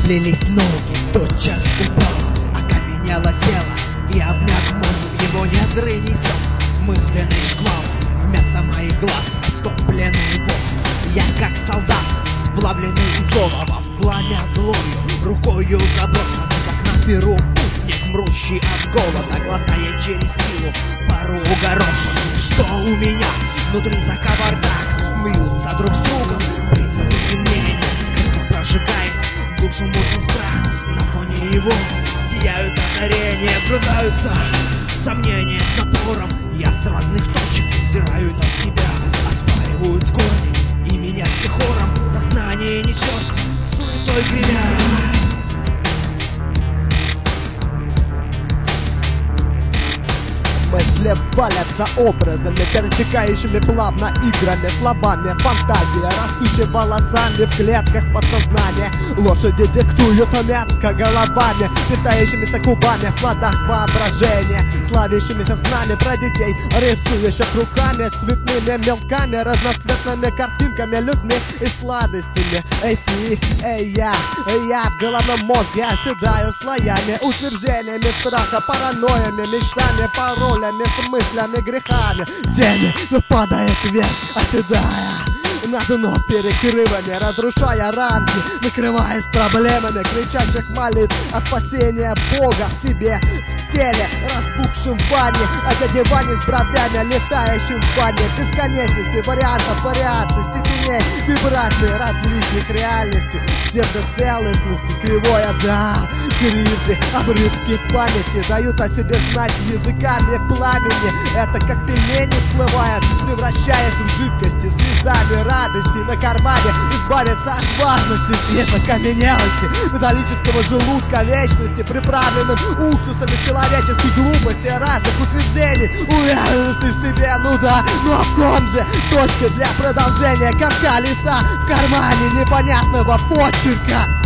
Заплелись ноги, тотчас упал, окаменело тело, и обмяк мозг, в его недры несется мысленный шквал. Вместо моих глаз растопленный воздух. Я как солдат, сплавленный из олова в пламя злою, рукою заброшенный, как на перу путник, мрущий от голода, глотая через силу пару горошин. Что у меня внутри за кавардак? Мьются друг с другом принципы темнения, скрытно прожигает душу мутный страх. На фоне его сияют озарения, вгрызаются сомнения с напором. Я с разных точек взираю на себя, оспаривают корни, и меня все хором сознание несется, суетой гремя. Мысли валятся образами, перетекающими плавно играми, словами, фантазия, растущей волосами в клетках подсознания. Лошади диктуют мягко головами, питающимися губами в плодах воображения, славящимися знами про детей, рисующих руками цветными мелками, разноцветными картинками, людьми и сладостями. Эй ты, эй я в головном мозге оседаю слоями, утверждениями страха, паранойями, мечтами, паролями, с мыслями, грехами. Тени падает вверх, оседая на дно перекрывами, разрушая рамки, накрываясь проблемами кричащих молитв о спасении Бога в тебе, в теле, распухшим в ванне, о дяде Ване с бровями, летающим в ванне, бесконечности вариантов, вариаций, степеней, вибраций различных реальностей, псевдоцелостности, кривое, да, кривды, обрывки памяти дают о себе знать языками пламени. Это как пельмени всплывает, превращаясь в жидкости, слезами радости на кармане, избавиться от важности, свежей окаменелости, металлического желудка вечности, приправленным уксусами человеческой глупости, разных утверждений, уверенности в себе, ну да, но в ком же точка для продолжения комка листа в кармане непонятного почерка.